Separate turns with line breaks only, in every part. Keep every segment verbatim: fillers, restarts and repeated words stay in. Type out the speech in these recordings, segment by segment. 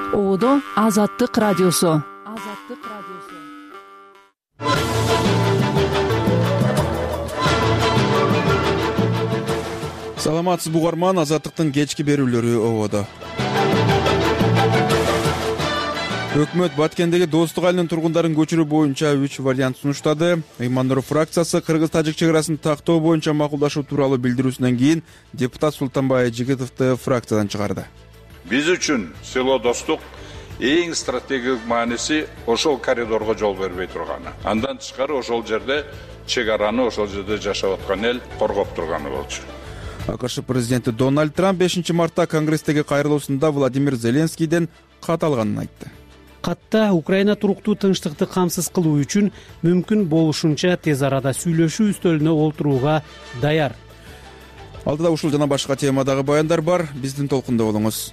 Оодо Азаттык радиосу. Азаттык радиосу.
Саламатсыз угарман, Азаттыктын кечки берүүлөрү ободо. Өкмөт Баткендеги Достук айылынын тургундарын көчүрүү боюнча үч вариант сунуштады. Ыйман-Нур фракциясы Кыргыз-Тажик чек арасын тактоо боюнча макулдашуу тууралуу билдирүүсүнөн кийин депутат Султанбай Ажигитовду фракциядан чыгарды.
Биз үчүн село Достук эң стратегиялык мааниси ошол коридорго жол бербей турганы. Андан тышкары ошол жерде чек араны, ошол жерде жашап аткан эл коргоп турганы болчу.
АКШ президенти Дональд Трамп бешинчи мартта Конгресстеги кайрылуусунда Владимир Зеленскийден кат алганын айтты.
Катта Украина туруктуу тынчтыкты камсыз кылуу үчүн мүмкүн болушунча тез арада сүйлөшүү үстөлүнө олтурууга даяр.
Алдыда ушул жана башка темадагы баяндар бар. Биздин толкунда болуңуз.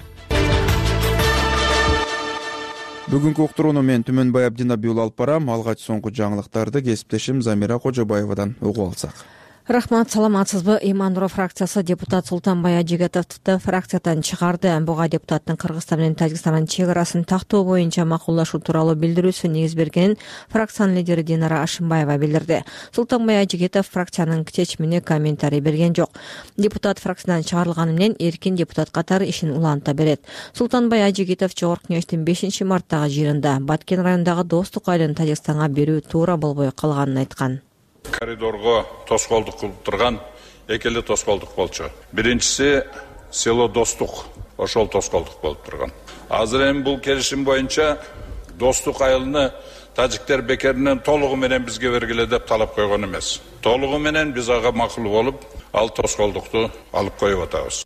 Бүгүнкү уктурууну мен Түмөнбай Абдинабиул алып барам. Алгач соңку жаңылыктарды кесиптешим Замира Кожобаевадан угуп алсак.
Рахмат, саламатсызбы? Ыйман-Нур фракциясы депутат Султанбай Ажигитовду фракциядан чыгарды. Буга депутаттын Кыргызстан менен Тажикстандын чек арасын тактоо боюнча макулдашуу тууралуу билдирүүсү негиз бергенин фракциянын лидери Динара Ашимбаева билдирди. Султанбай Ажигитов фракциянын чечимине комментарий берген жок. Депутат фракциядан чыгарылганы менен эркин депутат катары ишин уланта берет. Султанбай Ажигитов Жогорку Кеңештин бешинчи марттагы жыйынында Баткен районундагы Достук айылын Тажикстанга берүү туура болбой калганын айткан.
Коридорго тоскоолдук кылып турган эки эле тоскоолдук болчу. Биринчиси село Достук, ошол тоскоолдук болуп турган. Азыр эми бул келишим боюнча Достук айылыны тажиктер бекеринен толугу менен бизге бергиле деп талап койгон эмес. Толугу менен биз ага макул болуп, ал тоскоолдукту алып коюп атабыз.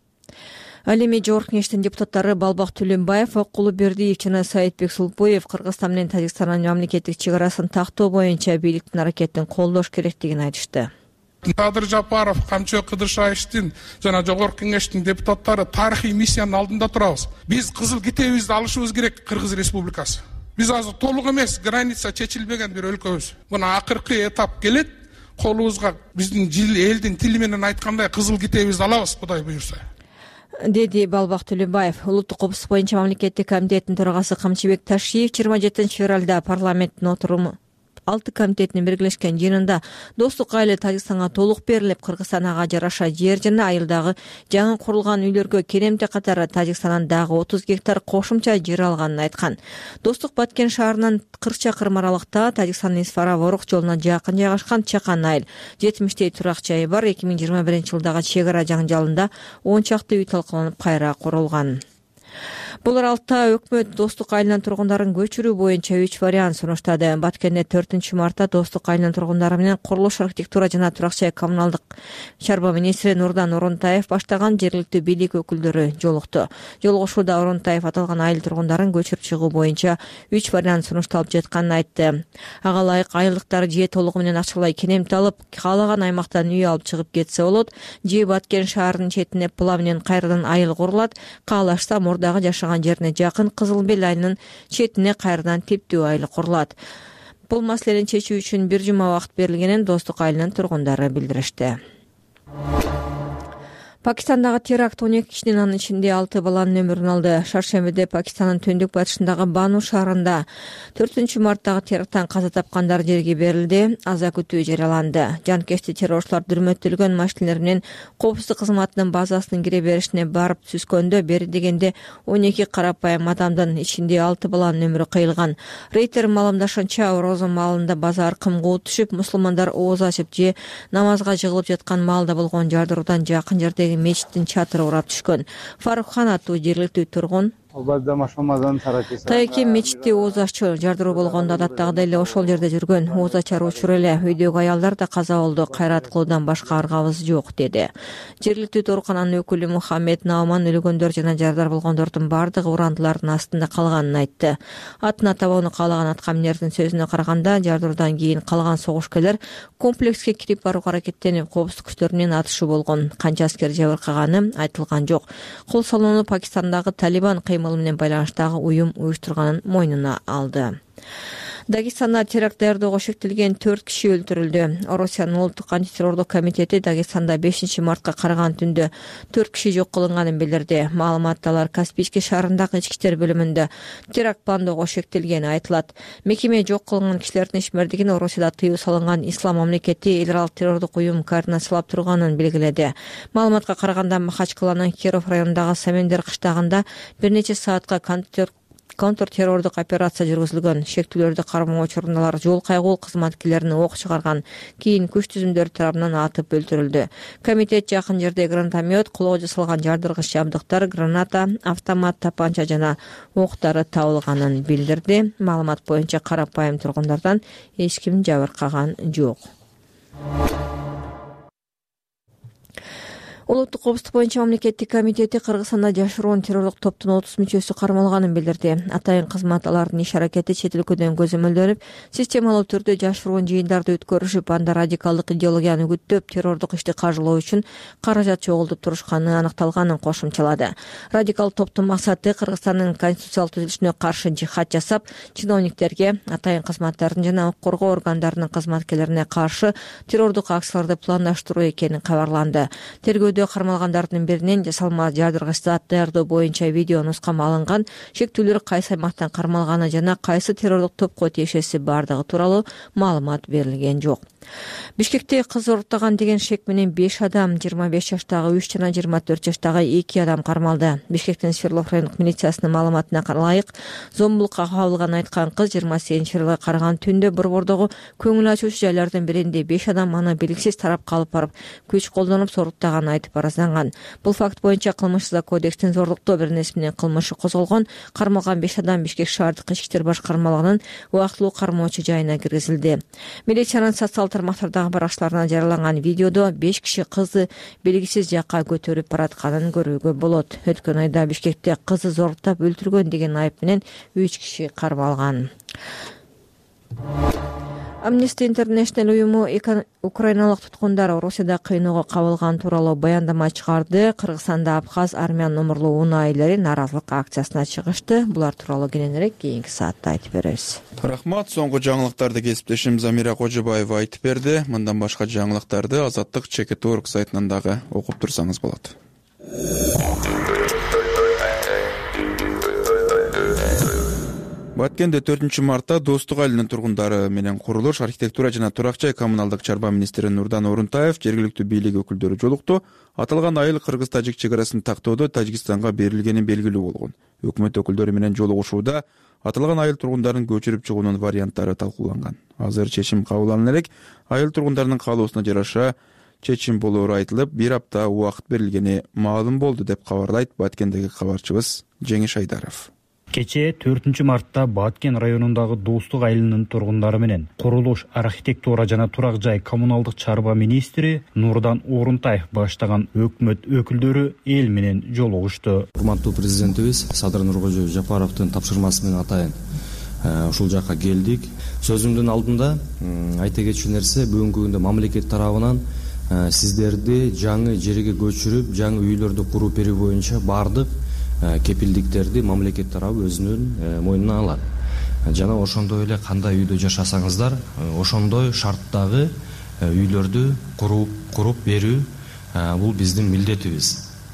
Ал эми Жогорку Кеңештин депутаттары Балбак Түлөнбаев, Окулубердиев жана Саитбек Сулпуев Кыргызстан менен Тажикстандын мамлекеттик чек арасын тактоо боюнча бийликтин аракетин колдош керектигин айтышты.
Кадыр Жапаров, Камчы Кыдыршаевдин жана Жогорку Кеңештин депутаттары тарыхый миссиянын алдында турабыз. Биз кызыл китебибизди алышыбыз керек Кыргыз Республикасы. Биз азыр толук эмес, граница чечилбеген бир өлкөбүз. Мына акыркы этап келет, колубузга биздин жил элдин тили менен айткандай кызыл китебибизди алабыз, Кудай буйрса.
Деди Балбак Түлөнбаев. Улуттук коопсуздук боюнча мамлекеттик комитеттин төрагасы Камчыбек Ташиев жыйырма жетинчи февралда парламенттин отуруму алты комитетинин биргелешкен жыйынында Достук айылы Тажикстанга толук берилип, Кыргызстан ага жараша жер жана айылдагы жаңы курулган үйлөргө керемте катары Тажикстандан дагы отуз гектар кошумча жер алганын айткан. Достук Баткен шаарынан кырк чакырым аралыкта Тажикстандын Исфара-Ворук жолуна жакын жайгашкан Чакан айыл. жетимиштей турак жайы бар. эки миң жыйырма биринчи жылдагы чек ара жаңжалында он чакты үй талкаланып кайра курулган. Бул аралыкта өкмөт Достук айылынын тургундарын көчүрүү боюнча үч вариант сунуштады. Баткенде төртүнчү мартта Достук айылынын тургундары менен курулуш, архитектура жана турак жай коммуналдык чарба министри Нурдан Оронтаев баштаган жергиликтүү бийлик өкүлдөрү жолукту. Жолугушууда Оронтаев аталган айыл тургундарын көчүрүп чыгуу боюнча үч вариант сунушталып жатканын айтты. Ага ылайык айылдыктар же толугу менен акчалай керемте алып, каалаган аймактан үй алып чыгып кетсе болот, же Баткен шаарынын четине пыла менен кайрадан айыл курулат, каалашса мурдагы жашаган жерине жакын Кызыл Бел айылынын четине кайрадан типтүү айыл курулат. Бул маселени чечүү үчүн бир жума убакыт берилгенин Достук айылынын тургундары билдиришти. Пакистандагы теракт он эки кишинин, анын ичинде алты баланын өмүрүн алды. Шаршембиде Пакистандын түндүк батышындагы Бану шаарында төртүнчү марттагы теракттан каза тапкандар жерге берилди. Аза күтүү жарыяланды. Жанкешти террорчулар дүрмөттөлгөн машиналар менен коопсуздук кызматынын базасынын кире беришине барып түскөндө бери дегенде он эки карапайым адамдын ичинде алты баланын өмүрү кыйылган. Рейтер маалымдашынча, орозо маалында база аркымга утушуп, мусулмандар ооз ачып же намазга жыгылып жаткан маалда болгон жардыруудан жакын жердеги мечиттин чатыры урап түшкөн. Фарукхан аттуу жергиликтүү тургун Тайки мечитти ооз ачуу жардыруу болгондо адаттагыдай эле ошол жерде жүргөн. Ооз ачар учур эле. Үйдөгү аялдар да каза болду. Кайрат кылуудан башка аргабыз жок, деди. Жергиликтүү оорукананын өкүлү Мухаммед Науман өлгөндөр жана жардар болгондордун бардыгы урандылардын астында калганын айтты. Атын табууну каалаган аткаминердин сөзүнө караганда, жардыруудан кийин калган согушкерлер комплекске кирип барууга аракеттенип, коопсуздук күчтөрү менен атышуу болгон. Канча аскер жабыркаганы айтылган жок. Кол салууну Пакистандагы Талибан кыймылы менен байланыштагы уюм уюштурганын мойнуна алды. Дагестанда теракт даярдоого шектелген төрт киши өлтүрүлдү. Орусиянын улуттук антитеррорлук комитети Дагестанда бешинчи мартка караган түндө төрт киши жок кылынганын билдирди. Маалыматта алар Каспийский шаарындагы ички иштер бөлүмүндө теракт пландоого шектелгени айтылат. Мекеме жок кылынган кишилердин ишмердигин Орусияда тыюу салынган Ислам мамлекети эл аралык террордук уюм координациялап турганын белгиледи. Маалыматка караганда Махачкаланын Киров районундагы Самендер кыштагында бир нече саатка контртеррордук операция жүргүзүлгөн. Шектүүлөрдү кармоо учурунда алар жол кайгуу кызматкерлерине ок чыгарган. Кийин күч түзүмдөрү тарабынан атып өлтүрүлдү. Комитет жакын жерде гранатомет, колго жасалган жардыргыч жабдыктар, граната, автомат, тапанча жана октары табылганын билдирди. Маалымат боюнча карапайым тургундардан эч ким жабыркаган жок. Улуттук коопсуздук боюнча мамлекеттик комитети Кыргызстанда жашыруун террорлук топтун отуз мүчөсү кармалганын билдирди. Атайын кызмат алардын иш аракети чет өлкөдөн көзөмөлдөнүп, системалуу түрдө жашыруун жыйындарды өткөрүшүп, анда радикалдык идеологияны үгүттөп, террордук ишти каржылоо үчүн каражат чогултуп турушканы аныкталганын кошумчалады. Радикал топтун максаты Кыргызстандын конституциялык түзүлүшүнө каршы жихад жасап, чиновниктерге, атайын кызматтардын жана укук коргоо органдарынын кызматкерлерине каршы террордук акцияларды пландаштыруу экени кабарланды. Тергөөдө кармалгандардын биринен жасалма жардыргыч зат даярдоо боюнча видео нускама алынган, шектүүлөр кайсы аймактан кармалганы жана кайсы террордук топко тиешеси бардыгы тууралуу маалымат берилген жок. Бишкекте кыз уруктаган деген шек менен беш адам, жыйырма беш жаштагы үч жана жыйырма төрт жаштагы эки адам кармалды. Бишкектин Свердлов райондук милициясынын маалыматына ылайык, зомбулукка кабылганын айткан кыз жыйырма сегизинчи жылы караган түндө борбордогу көңүл ачуучу жайлардын биринде беш адам аны белгисиз тарапка алып барып, күч колдонуп соруттаганын айтып арызданган. Бул факт боюнча кылмыш кодекстин зорлуктоо беренеси менен кылмышы козголгон. Кармалган беш адам Бишкек шаардык ички иштер башкармалыгынын убактылуу кармоочу жайына киргизилди. Милициянын социалдык тармактардагы баракчыларына жарыяланган видеодо беш киши кызды белгисиз жакка көтөрүп баратканын көрүүгө болот. Өткөн айда Бишкекте кызды зорлуктап өлтүргөн деген айып менен үч киши кармалган. Amnesty International уюму украиналык туткундар Орусияда кыйноого кабылган тууралуу баяндама чыгарды. Кыргызстанда Абхаз армян номурлуу унаа ээлери нааразылык акциясына чыгышты. Булар тууралуу кененирээк кийинки саатта айтып беребиз.
Рахмат. Соңку жаңылыктарды кесиптешим Замира Кожобаева айтып берди. Мындан башка жаңылыктарды Азаттык чекит точка орг сайтынан дагы окуп турсаңыз болот. Баткенде төртүнчү мартта Достук айылынын тургундары менен курулуш, архитектура жана турак жай коммуналдык чарба министри Нурдан Орунтаев жергиликтүү бийлик өкүлдөрү жолукту. Аталган айыл кыргыз-тажик чек арасын тактоодо Тажикстанга берилгени белгилүү болгон. Өкмөт өкүлдөрү менен жолугушууда аталган айыл тургундарын көчүрүп чыгуунун варианттары талкууланган. Азыр чечим кабыл алына элек. Айыл тургундарынын каалоосуна жараша чечим болоору айтылып, бир апта убакыт берилгени маалым болду деп кабарлайт Баткендеги кабарчыбыз Жеңиш Айдаров.
Кечээ төртүнчү мартта Баткен районундагы Достук айылынын тургундары менен курулуш, архитектура жана турак жай коммуналдык чарба министри Нурдан Орунтаев баштаган өкмөт өкүлдөрү эл менен жолугушту.
Урматтуу президентибиз Садыр Нуркожоев Жапаровдун тапшырмасы менен атайын ушул жакка келдик. Сөзүмдүн алдында айта кетчү нерсе, бүгүнкү күндө мамлекет тарабынан сиздерди жаңы жерге көчүрүп, жаңы үйлөрдү куруп берүү боюнча бардык кепилдиктерди мамлекет тарабы өзүнүн мойнуна алат. Жана ошондой эле кандай үйдө жашасаңыздар, ошондой шарттагы үйлөрдү куруп куруп берүү бул биздин милдетибиз.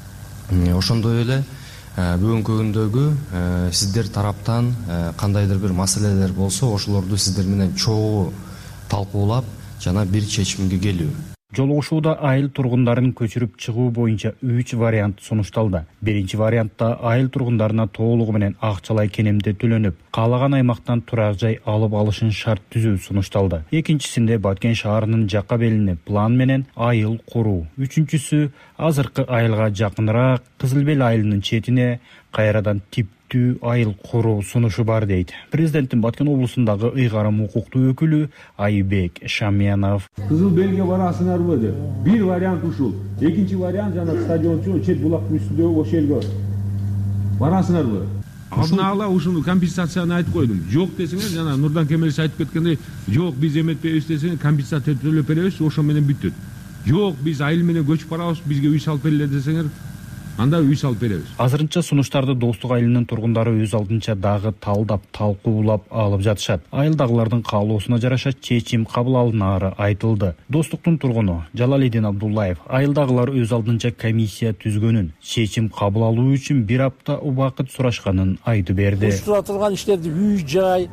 Ошондой эле бүгүнкү күндөгү сиздер тараптан кандайдыр бир маселелер болсо, ошолорду сиздер менен чогуу талкуулап жана бир чечимге келүү.
Жолугушууда айыл тургундарын көчүрүп чыгуу боюнча үч вариант сунушталды. Биринчи вариантта айыл тургундарына толугу менен акчалай кенемде төлөнүп, каалаган аймактан турак жай алып алышын шарт түзүү сунушталды. Экинчисинде Баткен шаарынын жакка белине план менен айыл куруу. Үчүнчүсү азыркы айылга жакыныраак Кызыл Бел айылынын четине кайрадан типтүү айыл куруу сунушу бар дейт. Президенттин Баткен облусундагы ыйгарым укуктуу өкүлү Айбек Шамиянов.
Кызыл Белге барасыңарбы деп. Бир вариант ушул. Экинчи вариант жана стадиончу чет булактын үстүндөгү ошол элге барасыңарбы? Алдын ала ушуну компенсацияны айтып койдум. Жок десеңер, жана Нурдан Кемелович айтып кеткендей, жок биз эметпейбиз десеңер, компенсация төлөп беребиз, ошо менен бүттүт. Жок биз айыл менен көчүп барабыз, бизге үй салып бериле десеңер, анда үй салып беребиз.
Азырынча сунуштарды Достук айылынын тургундары өз алдынча дагы талдап, талкуулап алып жатышат. Айылдагылардын каалоосуна жараша чечим кабыл алынаары айтылды. Достуктун тургуну Жалалидин Абдуллаев айылдагылар өз алдынча комиссия түзгөнүн, чечим кабыл алуу үчүн бир апта убакыт сурашканын айтып берди.
Уштура турган иштерди үй жай,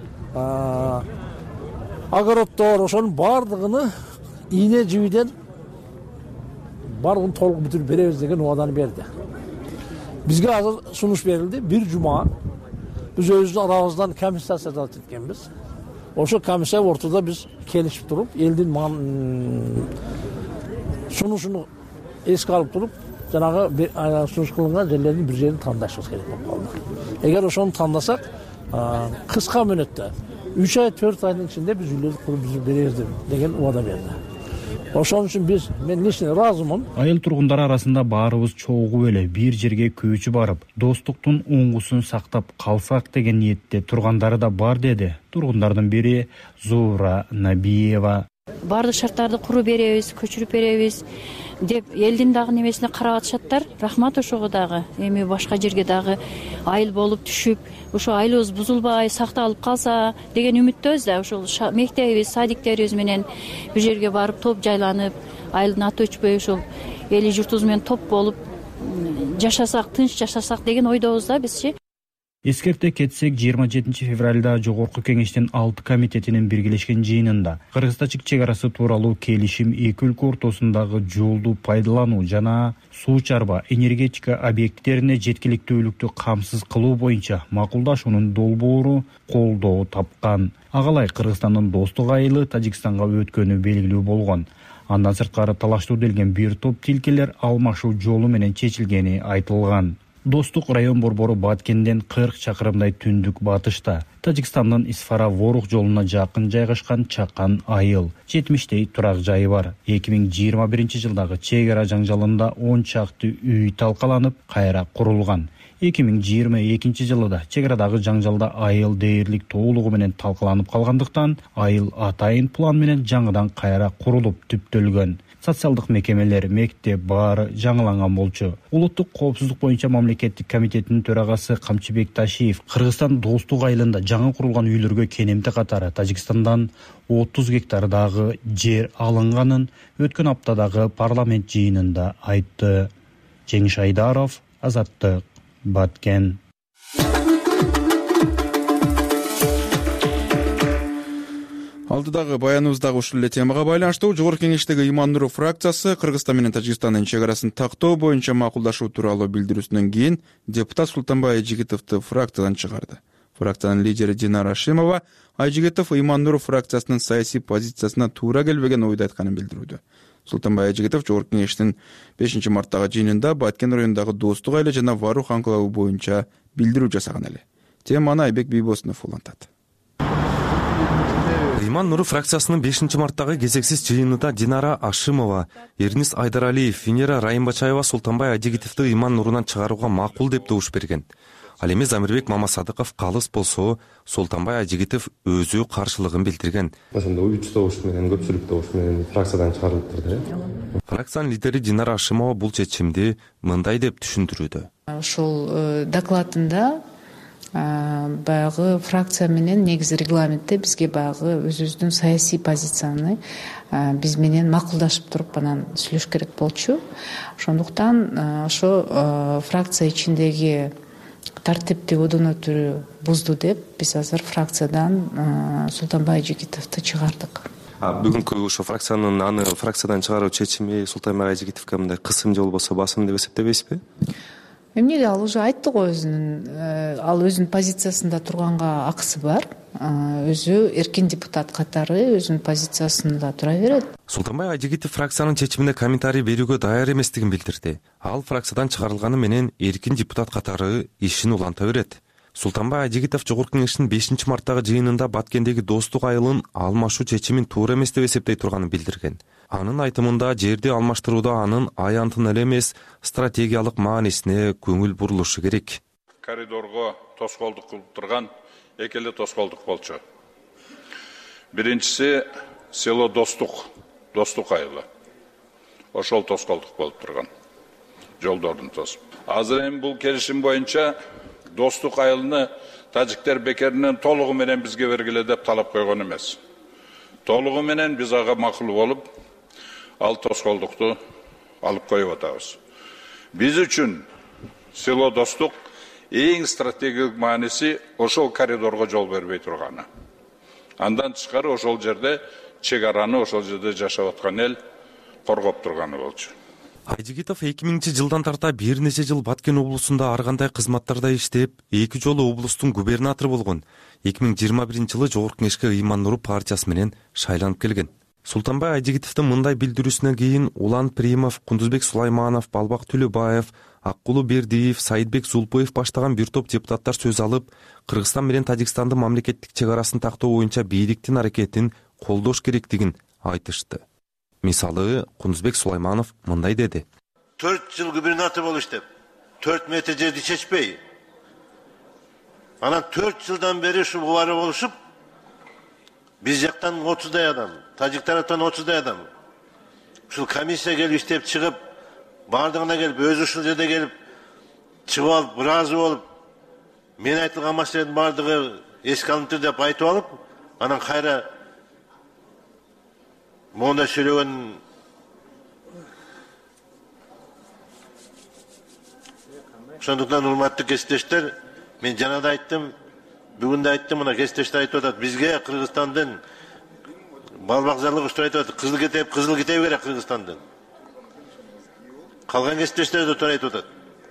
огороддор ошонун баардыгын ийне жибиден барлығын толық бүтүрүп беребиз деген убаданы берди. Бизге азыр сунуш берилди. Бир жума биз өзүбүздүн арабыздан комиссия созулуп эткенбиз. Ошо комиссия ортодо биз келишип туруп, элдин сунушуну эске алып туруп, жанагы сунуш кылынган жерлердин бир жерин тандашыбыз керек болуп калды. Эгер ошону тандасак, кыска мөөнөттө үч ай төрт айдын ичинде биз үйлөрдү куруп беребиз деген убада берди. Ошон үчүн биз мен лично ыраазымын.
Айыл тургундары арасында баарыбыз чогуу эле бир жерге көчүп барып, достуктун оңгусун сактап калсак деген ниетте тургандары да бар деди. Тургундардын бири Зура Набиева.
Бардык шарттарды куруп беребиз, көчүрүп беребиз деп элдин дагы немесине карап атышаттар. Рахмат ошого дагы. Эми башка жерге дагы айыл болуп түшүп, ошо айылыбыз бузулбай, сакталып калса деген үмүттөбүз да. Ошол мектебибиз, садиктерибиз менен бир жерге барып топ жайланып, айылдын аты өчпөй ошол эли журтубуз менен топ болуп жашасак, тынч жашасак деген ойдобуз да бизчи.
Эскерте кетсек, жыйырма жетинчи февралда Жогорку Кеңештин алты комитетинин биргелешкен жыйынында Кыргыз-Тажик чек арасы тууралуу келишим эки өлкө ортосундагы жолду пайдалануу жана суу чарба энергетика объекттерине жеткиликтүүлүктү камсыз кылуу боюнча макулдашуунун долбоору колдоо тапкан. Агалай Кыргызстандын Достук айылы Тажикстанга өткөнү белгилүү болгон. Андан сырткары талаштуу делген бир топ тилкелер алмашуу жолу менен чечилгени айтылган. Достук район борбору Баткенден кырк чакырымдай түндүк батышта, Тажикстандын Исфара-Ворух жолуна жакын жайгашкан Чакан айыл. жетимиштей турак жайы бар. эки миң жыйырма биринчи жылдагы чек ара жаңжалында он чакты үй талкаланып, кайра курулган. эки миң жыйырма экинчи жылы да чек арадагы жаңжалда айыл дээрлик толугу менен талкаланып калгандыктан, айыл атайын план менен жаңыдан кайра курулуп түптөлгөн. Социалдык мекемелер, мектеп баары жаңыланган болчу. Улуттук коопсуздук боюнча мамлекеттик комитетинин төрагасы Камчыбек Ташиев Кыргызстан Достук айылында жаңы курулган үйлөргө кенемти катары Тажикстандан отуз гектардагы жер алынганын өткөн аптадагы парламент жыйынында айтты. Жеңиш Айдаров, Азаттык, Баткен.
Алдыдагы баяныбыздагы ушул эле темага байланыштуу Жогорку Кеңештеги Иман Нуров фракциясы Кыргызстан менен Тажикстандын чек арасын тактоо боюнча макулдашуу тууралуу билдирүүсүнөн кийин депутат Султанбай Айжигитовду фракциядан чыгарды. Фракциянын лидери Динара Ашимова Айжигитов Иман Нуров фракциясынын саясий позициясына туура келбеген ойду айтканын билдирүүдө. Султанбай Айжигитов Жогорку Кеңештин бешинчи марттагы жыйынында Баткен районундагы Достук айылы жана Варух анклавы боюнча билдирүү жасаган эле. Теманы Айбек Бийбосунов улантат.
Иман Нуров фракциясынын бешинчи марттагы кезексиз жыйынында Динара Ашимова, Эрнис Айдаралиев, Венера Райымбачаева Султанбай Айжигитовду Иман Нурунан чыгарууга макул деп добуш берген. Ал эми Замирбек Мамасадыков калыс болсо, Султанбай Айжигитов өзү каршылыгын билдирген.
Ошондо үч добуш менен, көпчүлүк добуш менен фракциядан чыгарылыптыр.
Фракциянын лидери Динара Ашимова бул чечимди мындай деп түшүндүрүүдө.
Ошол докладында баягы фракция менен негизи регламентте бизге баягы өзүбүздүн саясий позицияны биз менен макулдашып туруп анан сүйлөш керек болчу. Ошондуктан ошо фракция ичиндеги тартипти одан өтүрү бузду деп биз азыр фракциядан Султанбай Айжигитовду чыгардык.
Бүгүнкү ошо фракциянын аны фракциядан чыгаруу чечими Султанбай Айжигитовго мындай кысым же болбосо басым деп эсептебейсизби?
Эмнеге ал уже айтты го өзүнүн, ал өзүнүн позициясында турганга акысы бар. Өзү эркин депутат катары өзүнүн позициясында тура берет.
Султанбай Айжигитов фракциянын чечимине комментарий берүүгө даяр эместигин билдирди. Ал фракциядан чыгарылганы менен эркин депутат катары ишин уланта берет. Султанбай Айжигитов Жогорку Кеңештин бешинчи марттагы жыйынында Баткендеги Достук айылын алмашуу чечимин туура эмес деп эсептей турганын билдирген. Анын айтымында жерди алмаштырууда анын аянтын эле эмес стратегиялык маанисине көңүл бурулушу керек.
Коридорго тоскоолдук кылып турган эки эле тоскоолдук болчу. Биринчиси село Достук, Достук айылы. Ошол тоскоолдук болуп турган. жолдорун тосуп. Азыр эми бул келишим боюнча достук айылыны тажиктер бекеринен толугу менен бизге бергиле деп талап койгон эмес. Толугу менен биз ага макул болуп, ал тоскоолдукту алып коюп атабыз. Биз үчүн село достук эң стратегиялык мааниси ошол коридорго жол бербей турганы. Андан тышкары ошол жерде чек араны, ошол жерде жашап аткан эл коргоп турганы болчу.
Айжигитов эки миңинчи жылдан тарта бир нече жыл Баткен облусунда ар кандай кызматтарда иштеп, эки жолу облустун губернатору болгон. эки миң жыйырма биринчи жылы Жогорку Кеңешке Ыйман Нуру партиясы менен шайланып келген. Султанбай Айжигитовдун мындай билдирүүсүнөн кийин Улан Примов, Кундузбек Сулайманов, Балбак Түлөбаев, Аккулу Бердиев, Саидбек Зулпоев баштаган бир топ депутаттар сөз алып, Кыргызстан менен Тажикстандын мамлекеттик чек арасын тактоо боюнча бийликтин аракетин колдош керектигин айтышты. Мисалы, Кундузбек Сулайманов мындай деди.
төрт жыл губернатор болуп иштеп, төрт метр жерди чечпей, анан төрт жылдан бери ушу убары болушуп, биз жактан отуздай адам, тажик тараптан отуздай адам. Ушул комиссия келип иштеп чыгып, бардыгына келип, өзү ушул жерде келип, чыгып алып, ыраазы болуп, мен айтылган маселенин бардыгы эске алынды деп айтып алып, анан кайра монда сүйлөгөн ошондуктан урматтуу кесиптештер, мен жана да айттым, бүгүн да айттым, мына кесиптештер айтып атат, бизге Кыргызстандын балбакзарлык уштуп айтып атат, кызыл китеп, кызыл китеби керек Кыргызстандын. Калган кесиптештер да туура айтып атат.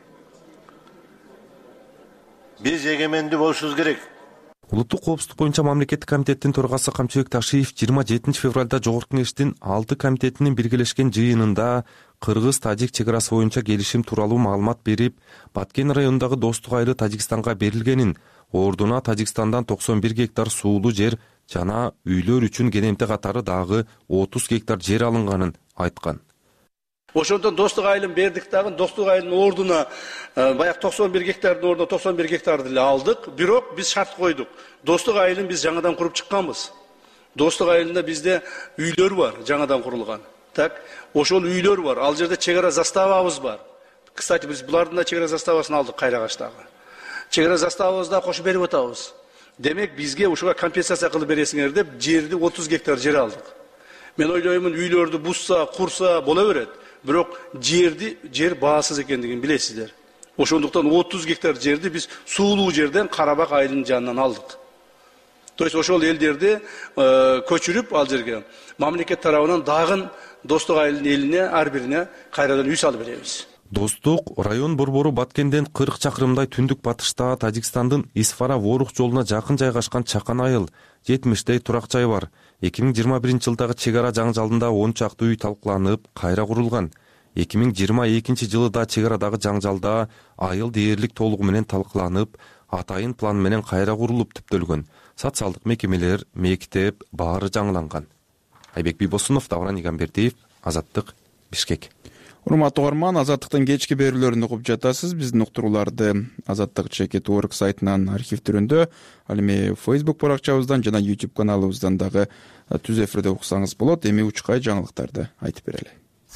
Биз эгемендүү болушубуз керек.
Улуттук коопсуздук боюнча мамлекеттик комитеттин төрагасы Камчыбек Ташиев жыйырма жетинчи февралда Жогорку Кеңештин алты комитетинин биргелешкен жыйынында Кыргыз-Тажик чек арасы боюнча келишим тууралуу маалымат берип, Баткен районундагы достук айылы Тажикстанга берилгенин, ордуна Тажикстандан токсон бир гектар суулуу жер жана үйлөр үчүн кенемте катары дагы отуз гектар жер алынганын айткан.
Ошондон достук айылын бердик дагы, достук айылынын ордуна баягы токсон бир гектардын ордуна токсон бир гектарды эле алдык, бирок биз шарт койдук. Достук айылын биз жаңадан куруп чыкканбыз. Достук айылында бизде үйлөр бар, жаңадан курулган. Так, ошол үйлөр бар. Ал жерде чек ара заставабыз бар. Кстати, биз булардын да чек ара заставасын алдык Кайрагачтагы. Чек ара заставабызды да кошуп берип атабыз. Демек бизге ушуга компенсация кылып бересиңер деп жерди отуз гектар жер алдык. Мен ойлоймун, үйлөрдү бузса, курса боло берет. Бирок жерди жер баасыз экендигин билесиздер. Ошондуктан отуз гектар жерди биз суулуу жерден Карабак айылынын жанынан алдык. То есть ошол элдерди көчүрүп ал жерге мамлекет тарабынан дагы достук айылынын элине ар бирине кайрадан үй салып беребиз.
Достук район борбору Баткенден кырк чакырымдай түндүк батышта Тажикстандын Исфара-Ворух жолуна жакын жайгашкан чакан айыл, жетимиштей турак жай бар. эки миң жыйырма биринчи жылдагы чек ара жаңжалында он чакты үй талкууланып, кайра курулган. эки миң жыйырма экинчи жылы да чек арадагы жаңжалда айыл дээрлик толугу менен талкууланып, атайын план менен кайра курулуп түптөлгөн. Социалдык мекемелер, мектеп баары жаңыланган. Айбек Бибосунов, Давран Игамбердиев, Азаттык, Бишкек.
Урматтуу угарман, Азаттыктын кечки берүүлөрүн угуп жатасыз. Биздин уктурууларды Азаттык чекит точка орг сайтынан архив түрүндө, ал эми Facebook баракчабыздан жана YouTube каналыбыздан дагы түз эфирде уксаңыз болот. Эми учкай жаңылыктарды айтып берели.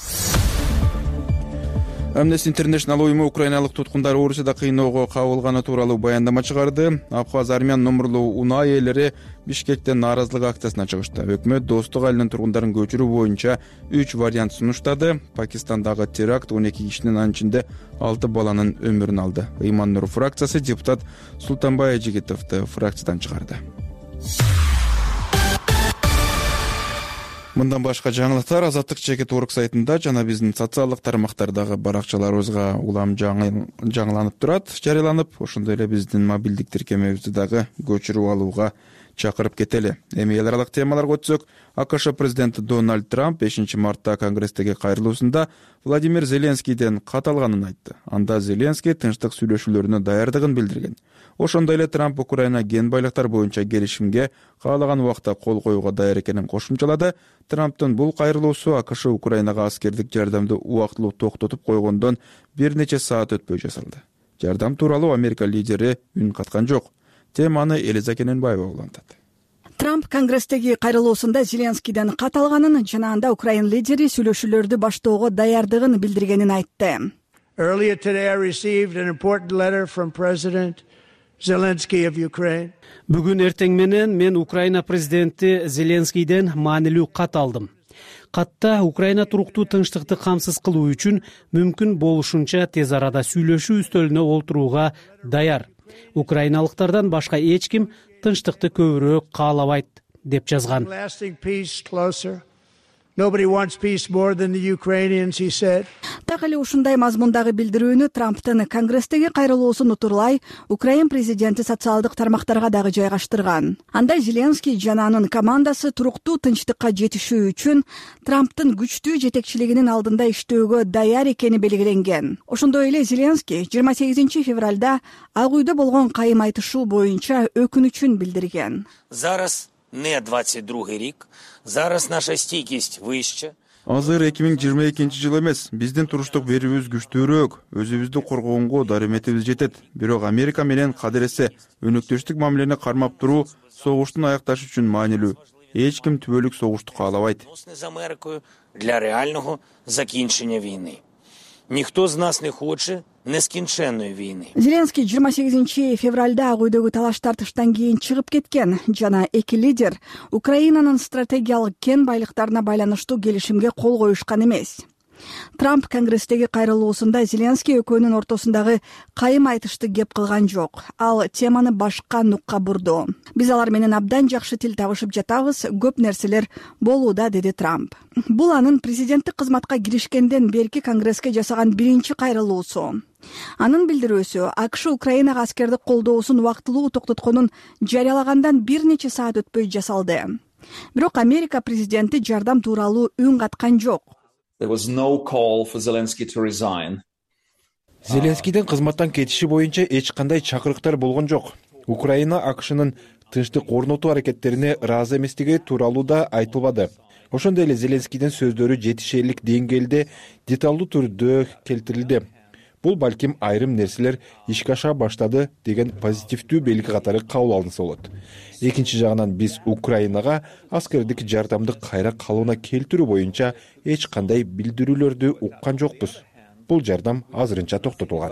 Amnesty International уюму украиналык туткундар Орусияда кыйноого кабылганы тууралуу баяндама чыгарды. Абхаз армян номурлуу унаа ээлери Бишкектен нааразылык акциясына чыгышты. Өкмөт достук айылынын тургундарын көчүрүү боюнча үч вариант сунуштады. Пакистандагы теракт он эки кишинин, анын ичинде алты баланын өмүрүн алды. Ыйман Нур фракциясы депутат Султанбай Айжигитовду фракциядан чыгарды. Мындан башка жаңылыктар Азаттык чекит точка орг сайтында жана биздин социалдык тармактардагы баракчаларыбызга улам жаңыланып турат, жарыяланып, ошондой эле биздин мобилдик тиркемебизди дагы көчүрүп алууга чакырып кетели. Эми эл аралык темаларга өтсөк, АКШ президенти Дональд Трамп бешинчи мартта Конгресстеги кайрылуусунда Владимир Зеленскийден кат алганын айтты. Анда Зеленский тынчтык сүйлөшүүлөрүнө даярдыгын билдирген. Ошондой эле Трамп Украина кен байлыктар боюнча келишимге каалаган убакта кол коюуга даяр экенин кошумчалады. Трамптын бул кайрылуусу АКШ Украинага аскердик жардамды убактылуу токтотуп койгондон бир нече саат өтпөй жасалды. Жардам тууралуу Америка лидери үн каткан жок. Теманы Элиза Кененбаева улантат.
Трамп Конгресстеги кайрылуусунда Зеленскийден кат алганын жана анда Украин лидери сүйлөшүүлөрдү баштоого даярдыгын билдиргенин айтты.
Earlier today I received an important letter from President Zelensky of Ukraine.
Бүгүн эртең менен мен Украина президенти Зеленскийден маанилүү кат алдым. Катта Украина туруктуу тынчтыкты камсыз кылуу үчүн мүмкүн болушунча тез арада сүйлөшүү үстөлүнө олтурууга даяр. Украиналыктардан башка эч ким тынчтыкты көбүрөөк каалабайт деп жазган.
Nobody wants peace more than the Ukrainians, he said.
Так эле ушундай мазмундагы билдирүүнү Трамптын Конгресстеги кайрылуусун утурлай Украин президенти социалдык тармактарга дагы жайгаштырган. Анда Зеленский жана анын командасы туруктуу тынчтыкка жетишүү үчүн Трамптын күчтүү жетекчилигинин алдында иштөөгө даяр экени белгиленген. Ошондой эле Зеленский жыйырма сегизинчи февралда Ак үйдө болгон кайым айтышуу боюнча өкүнүчүн билдирген.
Зараз не двадцать другой рік. Зараз наша стійкість вища.
Азыр эки миң жыйырма экинчи жыл эмес. Биздин туруштук берүүбүз күчтүүрөөк, өзүбүздү коргогонго дарыметибиз жетет. Бирок Америка менен кадыресе өнөктөштүк мамилени кармап туруу согуштун аякташы үчүн маанилүү. Эч ким түбөлүк согушту каалабайт.
З Америкою для реального закінчення війни. Ніхто з нас не хоче нескінченної війни.
Зеленский жыйырма сегизинчи февралда Ак үйдөгү талаш тартыштан кийин чыгып кеткен жана эки лидер Украинанын стратегиялык кен байлыктарына байланыштуу келишимге кол коюшкан эмес. Трамп Конгресстеги кайрылуусунда Зеленский экөөнүн ортосундагы кайым айтышты кеп кылган жок. Ал теманы башка нукка бурду. Биз алар менен абдан жакшы тил табышып жатабыз, көп нерселер болууда, деди Трамп. Бул анын президенттик кызматка киришкенден берки Конгресске жасаган биринчи кайрылуусу. Анын билдирүүсү АКШ Украинага аскердик колдоосун убактылуу токтотконун жарыялагандан бир нече саат өтпөй жасалды. Бирок Америка президенти жардам тууралуу үн каткан жок.
There was no call for Zelensky to resign.
Зеленскийдин кызматтан кетиши боюнча эч кандай чакырыктар болгон жок. Украина АКШнын тынчтык орнотуу аракеттерине ыраазы эместиги тууралуу да айтылбады. Ошондой эле Зеленскийдин сөздөрү жетишерлик деңгээлде деталдуу түрдө келтирилди. Бул балким айрым нерселер ишке аша баштады деген позитивдүү белги катары кабыл алынса болот. Экинчи жагынан биз Украинага аскердик жардамды кайра калууна келтирүү боюнча эч кандай билдирүүлөрдү уккан жокпуз. Бул жардам азырынча токтотулган.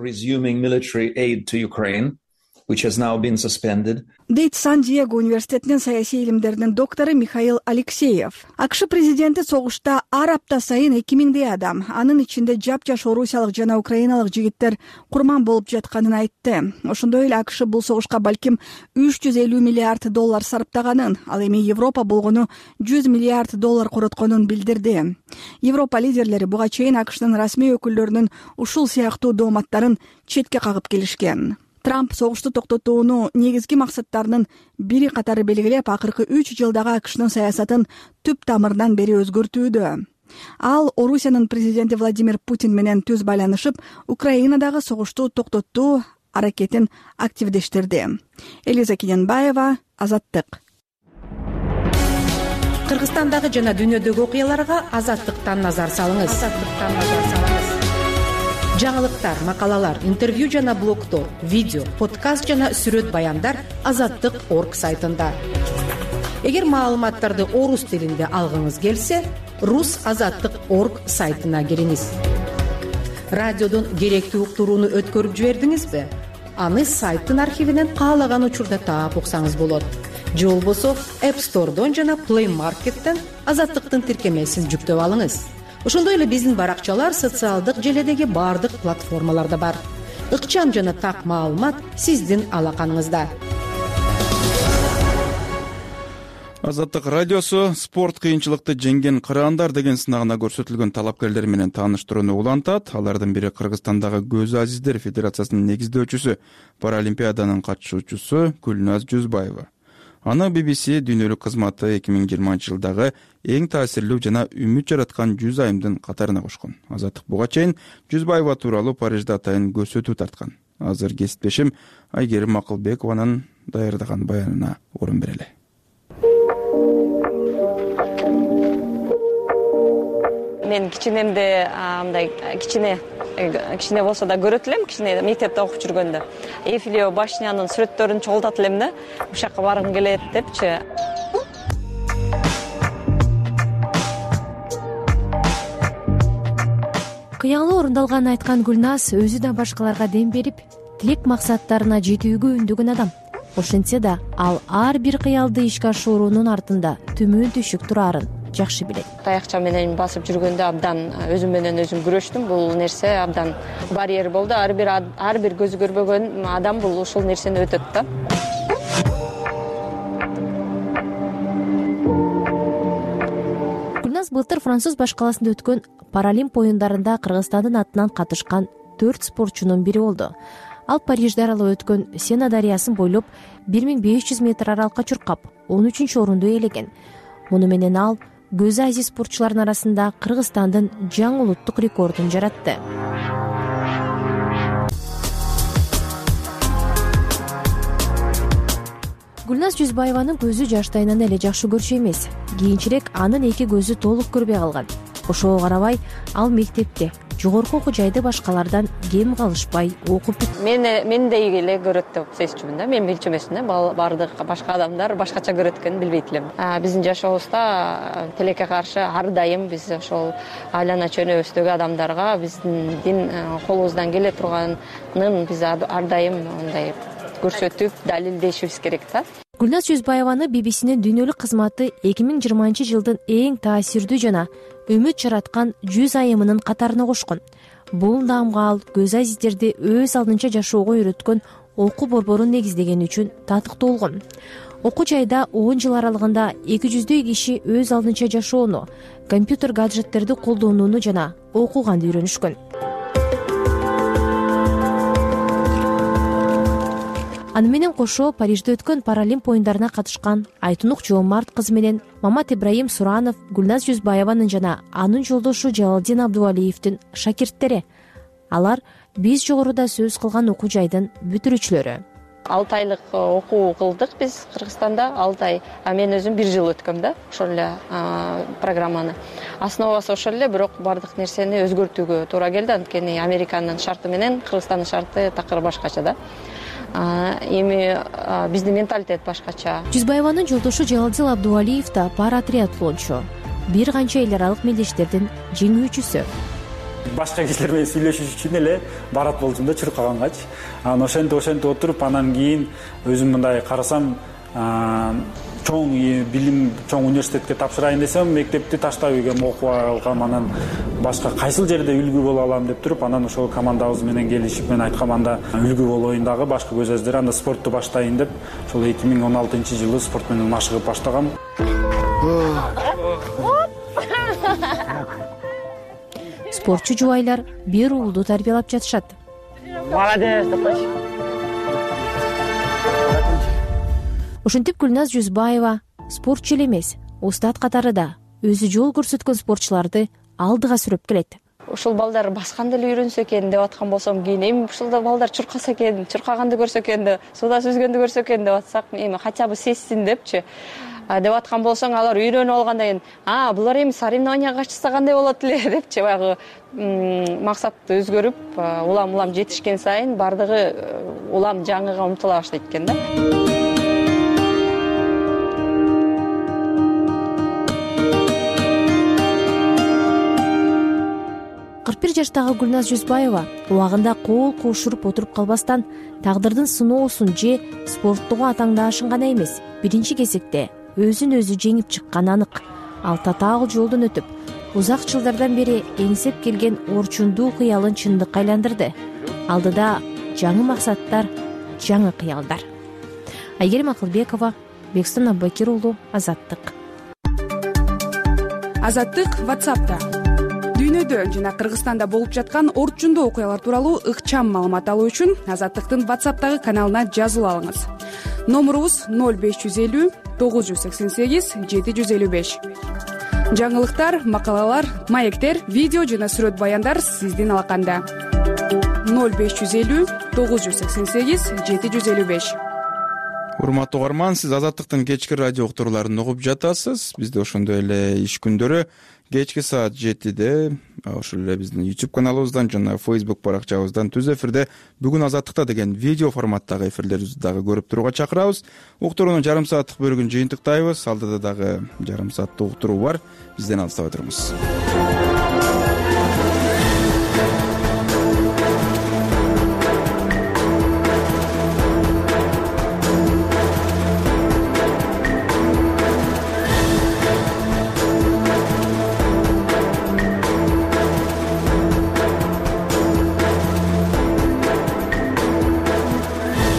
Which has now been suspended.
Дейт Сан-Диего университетинин саясий илимдеринин доктору Михаил Алексеев. АКШ президенти согушта ар апта сайын эки миңдей адам, анын ичинде жапжаш орусиялык жана украиналык жигиттер курман болуп жатканын айтты. Ошондой эле АКШ бул согушка балким үч жүз элүү миллиард доллар сарптаганын, ал эми Европа болгону жүз миллиард доллар коротконун билдирди. Европа лидерлери буга чейин АКШнын расмий өкүлдөрүнүн ушул сыяктуу дооматтарын четке кагып келишкен. Трамп согушту токтотууну негизги максаттарынын бири катары белгилеп, акыркы үч жылдагы АКШнын саясатын түп тамырынан бери өзгөртүүдө. Ал Орусиянын президенти Владимир Путин менен түз байланышып, Украинадагы согушту токтотуу аракетин активдештирди. Элиза Кененбаева, Азаттык.
Кыргызстандагы жана дүйнөдөгү окуяларга Азаттыктан назар салыңыз. Азаттыктан назар салыңыз. Жаңылыктар, макалалар, интервью жана блогтор, видео, подкаст жана сүрөт баяндар азаттык точка орг сайтында. Эгер маалыматтарды орус тилинде алгыңыз келсе, рус азаттык точка орг сайтына кириңиз. Радиодон керектүү уктурууну өткөрүп жибердиңизби? Аны сайттын архивинен каалаган учурда таап уксаңыз болот. Же болбосо App Store'дон жана Play Market'тен азаттыктын тиркемесин жүктөп алыңыз. Ошондой эле биздин баракчалар социалдык желедеги бардык платформаларда бар. Ыкчам жана так маалымат сиздин алаканыңызда.
Азаттык радиосу спорт кыйынчылыкты жеңген кыраандар деген сынагына көрсөтүлгөн талапкерлер менен тааныштырууну улантат. Алардын бири Кыргызстандагы Көз Азиздер Федерациясынын негиздөөчүсү, Паралимпиаданын катышуучусу Гүлназ Жүзбаева. Аны би би си дүйнөлүк кызматы эки миң жыйырманчы жылдагы эң таасирлүү жана үмүт жараткан жүз айымдын катарына кошкон. Азаттык буга чейин Жүзбаева тууралуу Парижде атайын көрсөтүү тарткан. Азыр кесиптешим Айгерим Акылбекованын даярдаган баянына орун берели.
Мен кичинемде мындай кичине кичине болсо да көрөт элем, кичине мектепте окуп жүргөндө. Эйфелева башнянын сүрөттөрүн чогултат элем да, ушакка баргым келет депчи.
кыялы орундалганын айткан Гүлназ өзү да башкаларга дем берип, тилек максаттарына жетүүгө үндөгөн адам. Ошентсе да ал ар бир кыялды ишке ашыруунун артында төмөн түшүк турарын жакшы билет.
Таякча менен басып жүргөндө абдан өзүм менен өзүм күрөштүм. Бул нерсе абдан барьер болду. Ар бир ар бир көзү көрбөгөн адам бул ушул нерсени өтөт да.
Гүлназ былтыр Француз башкаласында өткөн Паралимп оюндарында Кыргызстандын атынан катышкан төрт спортчунун бири болду. Ал Парижде аралап өткөн Сена дарыясын бойлоп бир миң беш жүз метр аралыкка чуркап, он үчүнчү орунду ээлеген. Муну менен ал көзү азиз спортчулардын арасында Кыргызстандын жаңы улуттук рекордун жаратты. Гүлназ Жүзбаеванын көзү жаштайынан эле жакшы көрчү эмес. Кийинчерээк анын эки көзү толук көрбөй калган. Ошого карабай, ал мектепте, жогорку окуу жайда башкалардан кем калышпай окуп бүт.
Мен мендей эле көрөт деп сезчүмүн да. Мен билчү эмесмин да. Бардык башка адамдар башкача көрөт экенин билбейт элем. Биздин жашообузда тилекке каршы ар дайым биз ошол айлана чөнөбүздөгү адамдарга биздин дин колубуздан келе турганын биз ар дайым мындай көрсөтүп, далилдешибиз керек да.
Гүлназ Жүзбаеваны би би синин дүйнөлүк кызматы эки миң жыйырманчы жылдын эң таасирдүү жана үмүт жараткан жүз айымынын катарына кошкон. Бул наамга ал көз азиздерди өз алдынча жашоого үйрөткөн окуу борборун негиздегени үчүн татыктуу болгон. Окуу жайда он жыл аралыгында эки жүздөй киши өз алдынча жашоону, компьютер гаджеттерди колдонууну жана окуганды үйрөнүшкөн. Аны менен кошо Парижде өткөн Паралимп оюндарына катышкан Айтунук Жоомарт кызы менен Мамат Ибраим Суранов Гүлназ Жүзбаеванын жана анын жолдошу Жалалдин Абдувалиевдин шакирттери. Алар биз жогоруда сөз кылган окуу жайдын бүтүрүүчүлөрү.
алты айлык окуу кылдык биз Кыргызстанда. алты ай. А мен өзүм бир жыл өткөм да ошол эле программаны. Основасы ошол эле, бирок бардык нерсени өзгөртүүгө туура келди. Анткени Американын шарты менен Кыргызстандын шарты такыр башкача да. Эми биздин менталитет башкача.
Жүзбаеванын жолдошу Жалалдин Абдувалиев да пара триатлончу. Бир канча эл аралык мелдештердин жеңүүчүсү.
Башка кишилер менен сүйлөшүш үчүн эле барат болчумда чуркагангач. Анан ошентип ошентип отуруп анан кийин өзүм мындай карасам, чоң билим, чоң университетке тапшырайын десем, мектепти таштап үйгөм, окуп алгам. Анан башка кайсыл жерде үлгү боло алам деп туруп, анан ошол командабыз менен келишип, мен айткам, анда үлгү болоюн дагы башка көз аздер, анда спортту баштайын деп, ошол эки миң он алтынчы жылы спорт менен машыгып баштагам.
Спортчу жубайлар бир уулду тарбиялап жатышат.
Молодец,
Ошентип Гүлназ Жүзбаева спортчу эле эмес, устат катарында өзү жол көрсөткөн спортчуларды алдыга сүрөп келет.
Ушул балдар басканды эле үйрөнсө экен деп аткан болсом, кийин эми ушулда балдар чуркаса экен, чуркаганды көрсө экен, суда сүзгөндү көрсө экен деп атсак, эми хотя бы сезсин депчи деп аткан болсоң, алар үйрөнүп алгандан кийин, а, булар эми соревнованияга катышса кандай болот эле депчи баягы максатты өзгөрүп, улам-улам жетишкен сайын бардыгы улам жаңыга умтула баштайт экен да.
кырк бир жаштагы Гүлназ Жүзбаева убагында кол кошуруп отуруп калбастан тагдырдын сыноосун же спорттогу атаңдаашын гана эмес, биринчи кезекте өзүн өзү жеңип чыкканы анык. Ал татаал жолдон өтүп, узак жылдардан бери эңсеп келген орчундуу кыялын чындыкка айландырды. Алдыда жаңы максаттар, жаңы кыялдар. Айгерим Акылбекова, Бекстон Аббакир уулу, Азаттык.
Азаттык WhatsApp'та. Дүйнөдө жана Кыргызстанда болуп жаткан орчундуу окуялар тууралуу ыкчам маалымат алуу үчүн Азаттыктын WhatsApp'тагы каналына жазылып алыңыз. Номурубуз ноль беш жүз элүү тогуз жүз сексен сегиз жети жүз элүү беш. Жаңылыктар, макалалар, маектер, видео жана сүрөт баяндар сиздин алаканда. ноль беш жүз элүү тогуз жүз сексен сегиз жети жүз элүү беш.
Урматтуу угарман, сиз Азаттыктын кечки радио уктурууларын угуп жатасыз. Бизде ошондой эле иш күндөрү кечки саат жетиде ошол эле биздин YouTube каналыбыздан жана Facebook баракчабыздан түз эфирде бүгүн Азаттыкта деген видео форматтагы эфирлерибизди дагы көрүп турууга чакырабыз. Уктуруунун жарым сааттык бөлүгүн жыйынтыктайбыз. Алдыда дагы жарым сааттык уктуруу бар. Бизден алыстабай туруңуз.